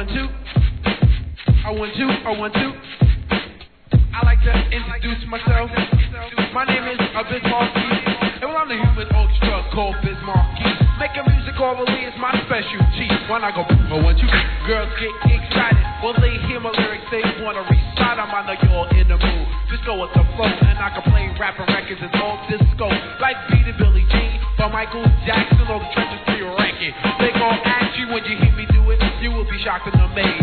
1, 2. I like to introduce myself. My name is Biz Markie, and well, I'm the human orchestra called Biz Markie. Making music orally is my specialty. When I go 1, 2, girls get excited. Well, they hear my lyrics, they wanna recite them. I know you're in the mood. Just go with the flow, and I can play rapping records and all disco. Like Beat It Billie Jean, by Michael Jackson, all the trenches to your ranking. They gon' ask you when you hear me do it, you will be shocked and amazed.